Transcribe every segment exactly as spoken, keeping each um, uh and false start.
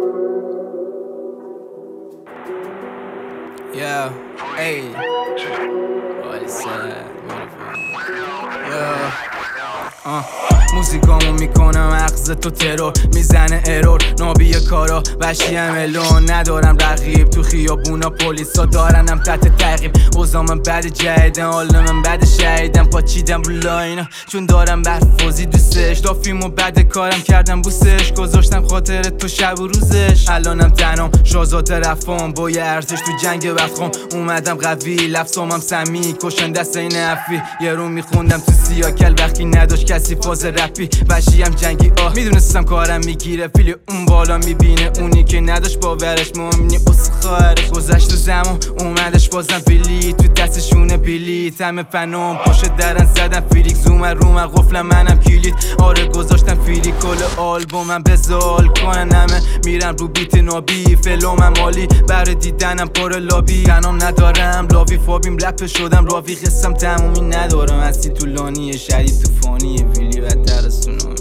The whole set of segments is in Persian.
Yeah, hey, what is that? Yeah, uh. موزیکامو میکنم مغز تو ترور میزنه ارور نابی کارا وشی ملون ندارم رقیب تو خیابونا پلیسا دارنم تحت تعقیب اوزامم بعد جدیدن حالا من بعد شهیدم پاچیدم رو لاینا چون دارم برفوزی دوستش دافیمو بعد کارم کردم بوسش گذاشتم خاطر تو شب و روزش الانم تنام شازات رفام با یه ارزش تو جنگ وفخام اومدم قوی لفظامم سمی کشن دست این افی یه رو میخوندم تو سیاکل وقتی نداشت کسی فاز رپی وشیم جنگی آه میدونستم کارم میگیره فیلی اون بالا میبینه اونی که نداشت باورش مهمنی اس خواهرش گذشت تو زمان اومدش بازم فیلی تو دستشونه بیلیت همه فنام پشت درن زدن فیلیک زوم روم قفلم منم کلید آره گذاشتم فیلی کل آلبومم بزال کنن همه میرم رو بیت نابی فلومم مالی بر دیدنم پر لابی تنام ندارم لاوی فابیم لپ شدم راوی قسم تمومی ندارم هستی طولانی شدید توفانی ویلی بدتر از سونامی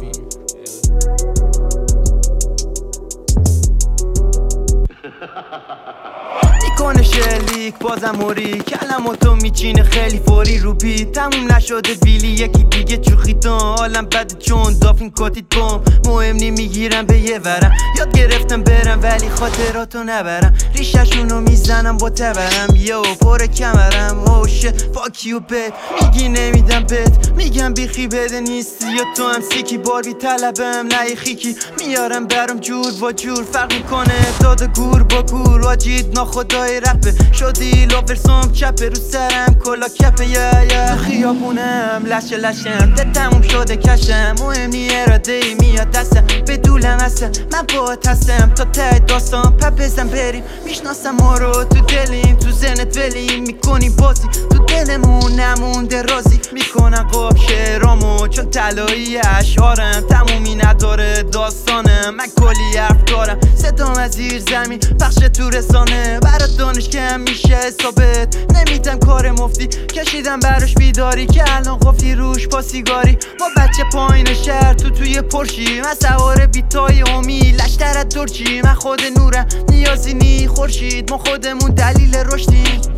میکنه شلیک بازم موری کلماتو میچینه خیلی فوری رو بیت تموم نشده ویلی یکی دیگه چوخیتان حالم بده چون دافین کاتیت بام مهم نی میگیرم به یه ورم یاد گرفتم برم ولی خاطراتو نبرم ریششونو میزنم با تبرم یو پر کمرم او شت فاک یو بت میگی نمیدم بت میگم بیخی بده نیستی یا تو هم سیکی بار بی طلبم نه خیکی میارم برم جور با جور فرق میکنه داد گور با گور واجید ناخدای رپه شدی لاورسام چپه رو سرم کلا کپه یا یا تو خیابونم لشه لشم ده تموم شده کشم مهم نی اراده ای میاد دستم به دولم هستم من باهات هستم تا ته داستان پپزم بریم میشناسم ما رو تو دلیم تو زنت ولیم میکنیم بازی تو دلمون نمونده رازی میکنن قاب شعرامو چون طلایی اشعارم تمومی نداره داستانم من کلی حرف دارم صدام از زیر زمین پخش تو رسانه برات دانش کم میشه حسابت نمیدم کار مفتی کشیدم براش بیداری که الان قفلی روش با سیگاری ما بچه پایین شهر تو توی پرشی من سوار بیتای امی لشتر از درچی من خود نورم نیازی نی خورشید ما خودمون دلیل رشدیم